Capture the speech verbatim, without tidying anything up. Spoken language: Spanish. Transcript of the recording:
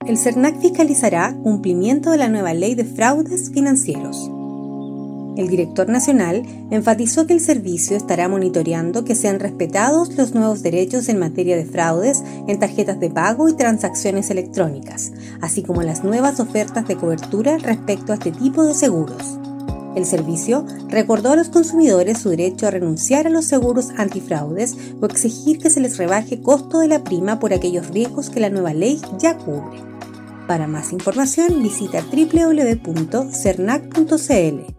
El CERNAC fiscalizará cumplimiento de la nueva ley de fraudes financieros. El director nacional enfatizó que el servicio estará monitoreando que sean respetados los nuevos derechos en materia de fraudes en tarjetas de pago y transacciones electrónicas, así como las nuevas ofertas de cobertura respecto a este tipo de seguros. El servicio recordó a los consumidores su derecho a renunciar a los seguros antifraudes o exigir que se les rebaje costo de la prima por aquellos riesgos que la nueva ley ya cubre. Para más información visita doble u doble u doble u punto cernac punto c l.